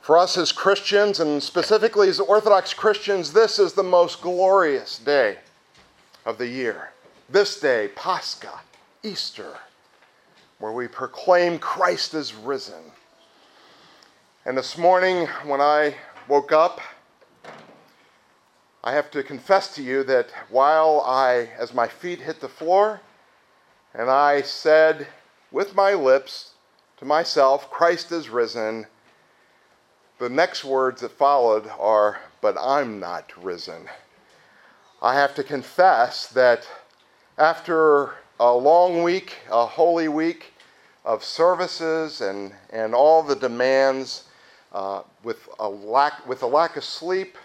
For us as Christians, and specifically as Orthodox Christians, this is the most glorious day of the year. This day, Pascha, Easter, where we proclaim Christ is risen. And this morning, when I woke up, I have to confess to you that as my feet hit the floor, and I said with my lips to myself, Christ is risen, the next words that followed are, but I'm not risen. I have to confess that after a long week, a holy week of services and all the demands, with a lack of sleep,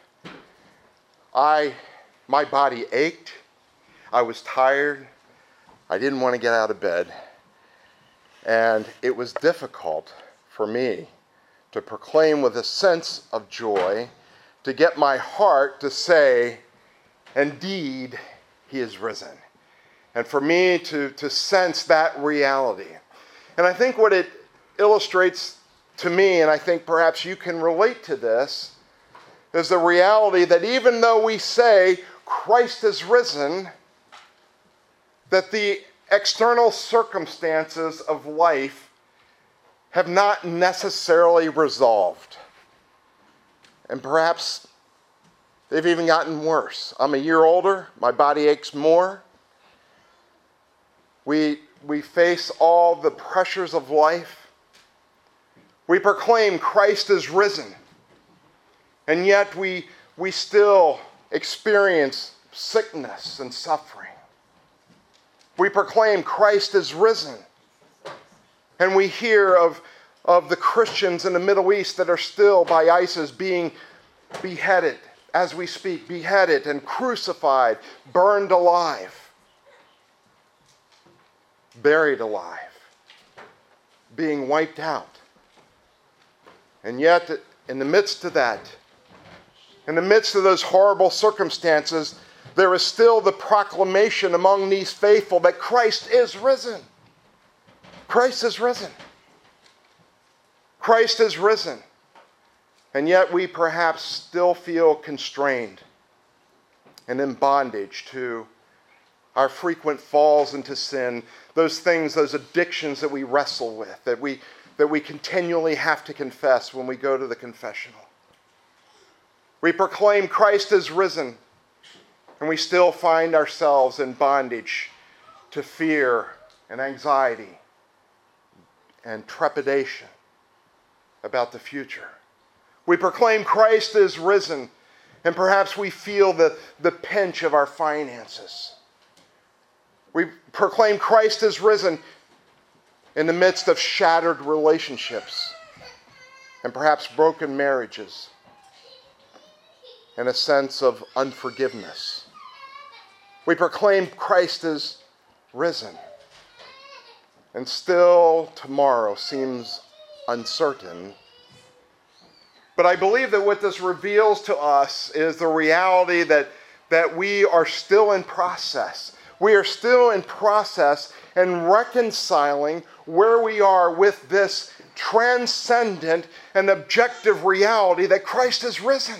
my body ached. I was tired. I didn't want to get out of bed. And it was difficult for me to proclaim with a sense of joy, to get my heart to say, indeed, he is risen. And for me to sense that reality. And I think what it illustrates to me, and I think perhaps you can relate to this, is the reality that even though we say Christ is risen, that the external circumstances of life have not necessarily resolved. And perhaps they've even gotten worse. I'm a year older. My body aches more. We face all the pressures of life. We proclaim Christ is risen. And yet we still experience sickness and suffering. We proclaim Christ is risen. And we hear of the Christians in the Middle East that are still by ISIS being beheaded as we speak, beheaded and crucified, burned alive, buried alive, being wiped out. And yet, in the midst of that, in the midst of those horrible circumstances, there is still the proclamation among these faithful that Christ is risen. Christ is risen. Christ is risen. And yet we perhaps still feel constrained and in bondage to our frequent falls into sin, those things, those addictions that we wrestle with, that we continually have to confess when we go to the confessional. We proclaim Christ is risen, and we still find ourselves in bondage to fear and anxiety and trepidation about the future. We proclaim Christ is risen, and perhaps we feel the pinch of our finances. We proclaim Christ is risen in the midst of shattered relationships and perhaps broken marriages and a sense of unforgiveness. We proclaim Christ is risen, and still tomorrow seems uncertain. But I believe that what this reveals to us is the reality that we are still in process. We are still in process and reconciling where we are with this transcendent and objective reality that Christ is risen.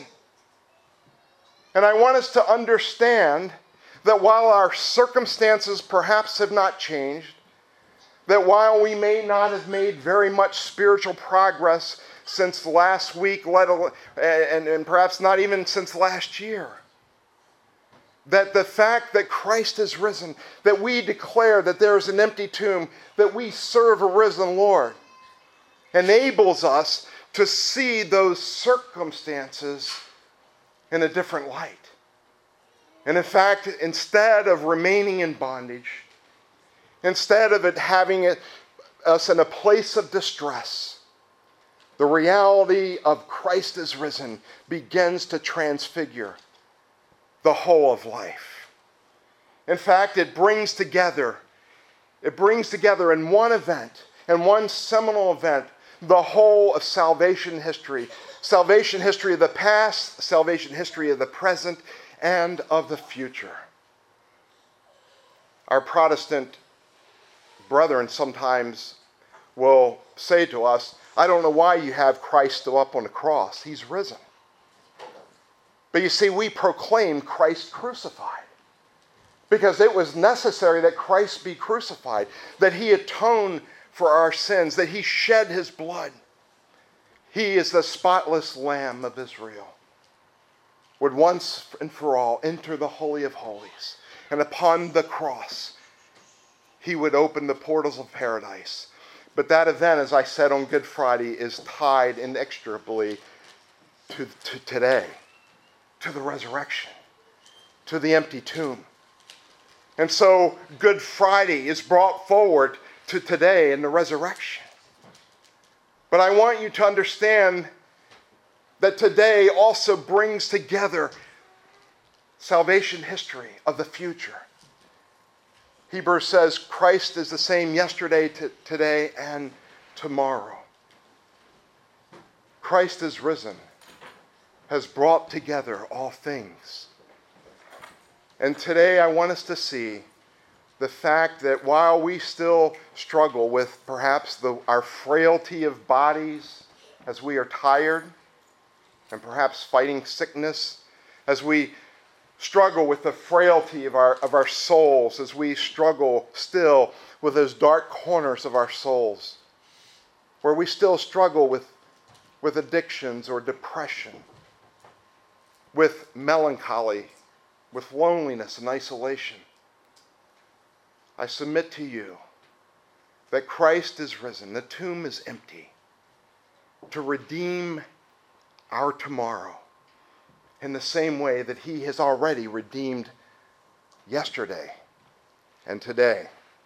And I want us to understand that while our circumstances perhaps have not changed, that while we may not have made very much spiritual progress since last week, and perhaps not even since last year, that the fact that Christ is risen, that we declare that there is an empty tomb, that we serve a risen Lord, enables us to see those circumstances in a different light. And in fact, instead of remaining in bondage, instead of it having us in a place of distress, the reality of Christ is risen begins to transfigure the whole of life. In fact, it brings together in one event, in one seminal event, the whole of salvation history. Salvation history of the past, salvation history of the present, and of the future. Our Protestant brethren sometimes will say to us, I don't know why you have Christ still up on the cross. He's risen. But you see, we proclaim Christ crucified because it was necessary that Christ be crucified, that he atoned for our sins, that he shed his blood. He is the spotless Lamb of Israel, would once and for all enter the Holy of Holies. And upon the cross, he would open the portals of paradise. But that event, as I said on Good Friday, is tied inextricably to today, to the resurrection, to the empty tomb. And so Good Friday is brought forward to today in the resurrection. But I want you to understand that today also brings together salvation history of the future. Hebrews says Christ is the same yesterday, today, and tomorrow. Christ is risen, has brought together all things. And today I want us to see the fact that while we still struggle with perhaps our frailty of bodies, as we are tired, and perhaps fighting sickness, as we struggle with the frailty of our souls, as we struggle still with those dark corners of our souls, where we still struggle with addictions or depression, with melancholy, with loneliness and isolation. I submit to you that Christ is risen, the tomb is empty, to redeem our tomorrow in the same way that he has already redeemed yesterday and today.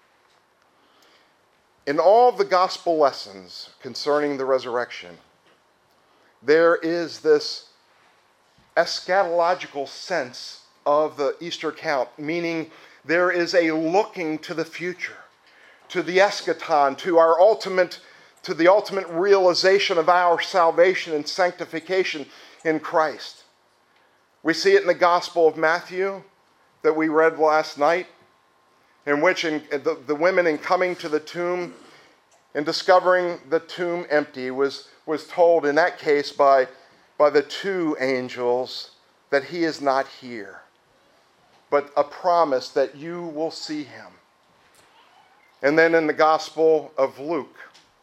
In all the gospel lessons concerning the resurrection, there is this eschatological sense of the Easter account, meaning there is a looking to the future, to the eschaton, to the ultimate realization of our salvation and sanctification in Christ. We see it in the Gospel of Matthew that we read last night, in which the women in coming to the tomb and discovering the tomb empty was told in that case by the two angels that he is not here, but a promise that you will see him. And then in the Gospel of Luke,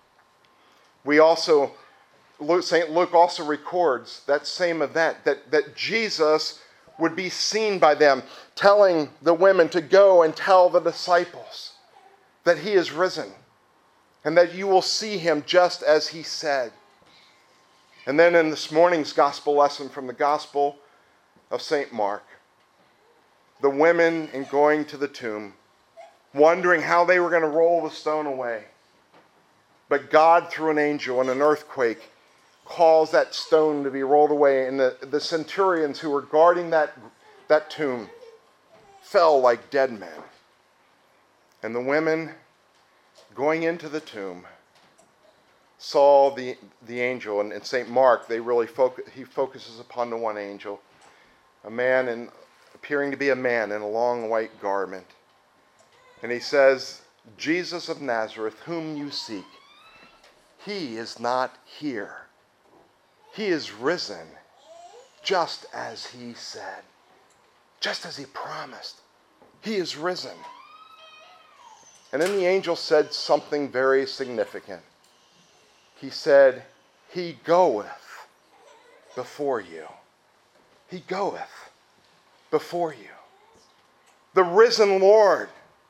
St. Luke also records that same event, that Jesus would be seen by them, telling the women to go and tell the disciples that he is risen, and that you will see him just as he said. And then in this morning's gospel lesson from the Gospel of St. Mark, the women in going to the tomb, wondering how they were going to roll the stone away. But God, through an angel and an earthquake, caused that stone to be rolled away. And the centurions who were guarding that tomb fell like dead men. And the women going into the tomb saw the angel. And in St. Mark, he focuses upon the one angel, a man appearing to be a man in a long white garment. And he says, Jesus of Nazareth, whom you seek, he is not here. He is risen, just as he said, just as he promised. He is risen. And then the angel said something very significant. He said, he goeth before you. He goeth before you. The risen Lord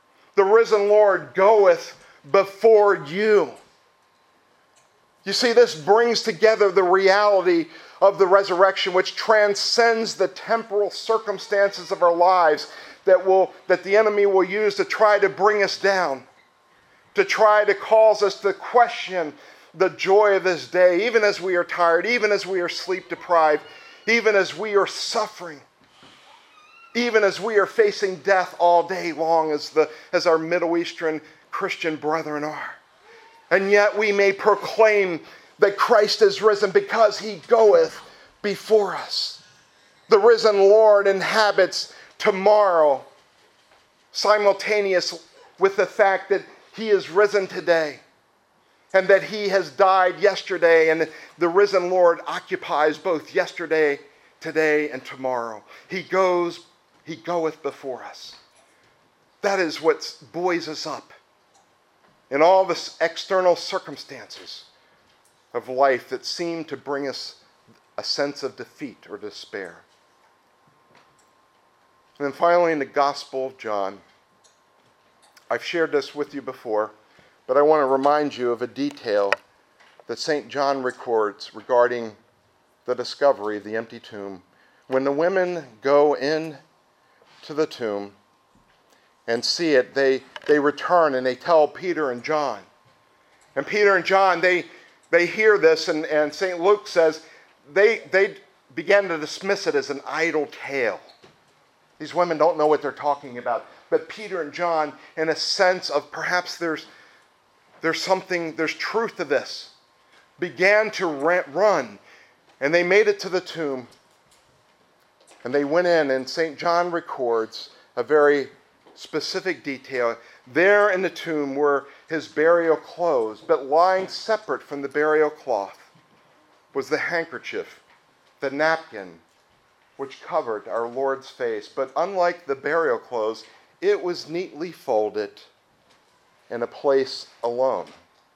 goeth before you. You see, this brings together the reality of the resurrection, which transcends the temporal circumstances of our lives that the enemy will use to try to bring us down, to try to cause us to question the joy of this day, even as we are tired, even as we are sleep deprived, even as we are suffering, even as we are facing death all day long, as our Middle Eastern Christian brethren are. And yet we may proclaim that Christ is risen because he goeth before us. The risen Lord inhabits tomorrow, simultaneous with the fact that he is risen today. and that he has died yesterday, and the risen Lord occupies both yesterday, today, and tomorrow. He goeth before us. That is what buoys us up in all the external circumstances of life that seem to bring us a sense of defeat or despair. And then finally, in the Gospel of John, I've shared this with you before, but I want to remind you of a detail that St. John records regarding the discovery of the empty tomb. When the women go in to the tomb and see it, they return and they tell Peter and John. And Peter and John, they hear this, and St. Luke says they began to dismiss it as an idle tale. These women don't know what they're talking about. But Peter and John, in a sense of perhaps there's truth to this, began to run. And they made it to the tomb. And they went in, and St. John records a very specific detail. There in the tomb were his burial clothes, but lying separate from the burial cloth was the handkerchief, the napkin, which covered our Lord's face. But unlike the burial clothes, it was neatly folded in a place alone.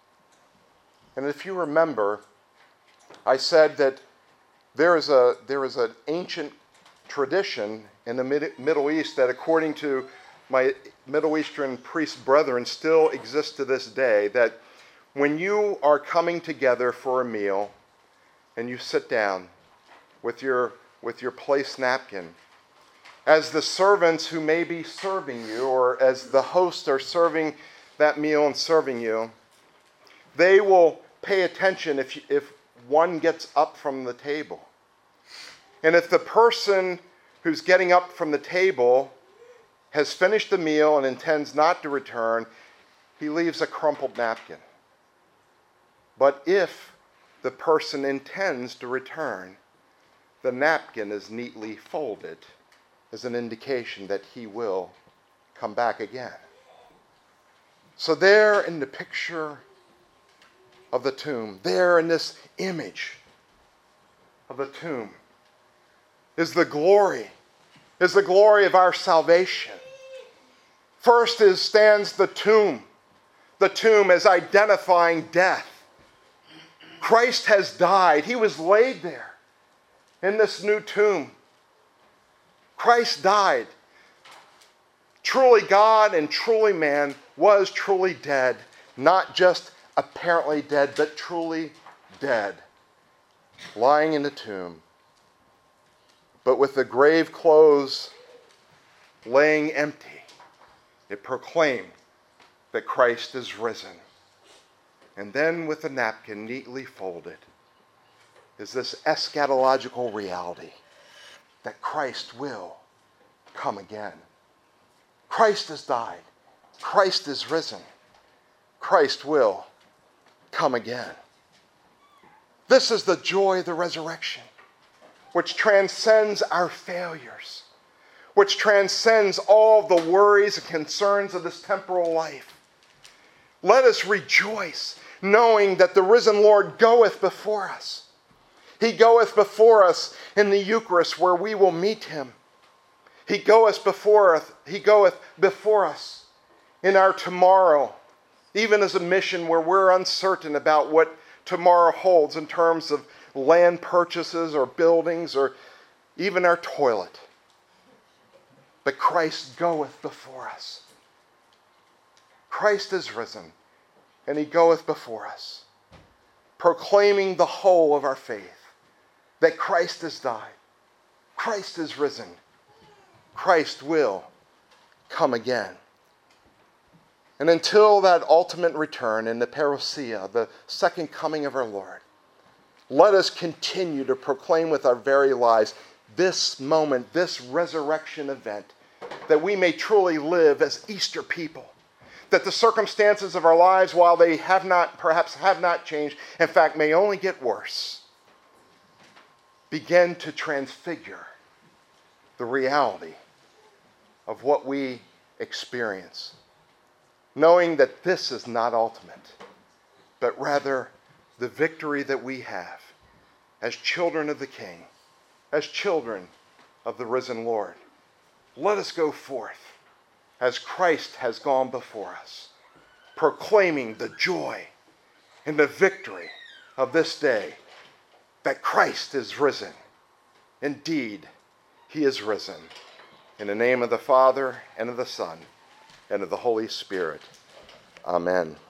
And if you remember, I said that there is an ancient tradition in the Middle East that, according to my Middle Eastern priest brethren, still exists to this day, that when you are coming together for a meal and you sit down with your place napkin, as the servants who may be serving you, or as the hosts are serving that meal and serving you, they will pay attention if one gets up from the table. And if the person who's getting up from the table has finished the meal and intends not to return, he leaves a crumpled napkin. But if the person intends to return, the napkin is neatly folded as an indication that he will come back again. So there in the picture of the tomb, there in this image of the tomb, is the glory of our salvation. First stands the tomb as identifying death. Christ has died. He was laid there in this new tomb. Christ died. Truly God and truly man, was truly dead. Not just apparently dead, but truly dead. Lying in the tomb. But with the grave clothes laying empty, it proclaimed that Christ is risen. And then with the napkin neatly folded is this eschatological reality that Christ will come again. Christ has died. Christ is risen. Christ will come again. This is the joy of the resurrection, which transcends our failures, which transcends all the worries and concerns of this temporal life. Let us rejoice, knowing that the risen Lord goeth before us. He goeth before us in the Eucharist, where we will meet him. He goeth before us in our tomorrow, even as a mission where we're uncertain about what tomorrow holds in terms of land purchases or buildings or even our toilet. But Christ goeth before us. Christ is risen, and he goeth before us, proclaiming the whole of our faith, that Christ has died, Christ is risen, Christ will come again. And until that ultimate return in the parousia, the second coming of our Lord, let us continue to proclaim with our very lives this moment, this resurrection event, that we may truly live as Easter people. That the circumstances of our lives, while they perhaps have not changed, in fact may only get worse, begin to transfigure the reality of what we experience. Knowing that this is not ultimate. but rather the victory that we have as children of the King, as children of the risen Lord. Let us go forth as Christ has gone before us, proclaiming the joy and the victory of this day, that Christ is risen. Indeed, he is risen. In the name of the Father, and of the Son, and of the Holy Spirit. Amen.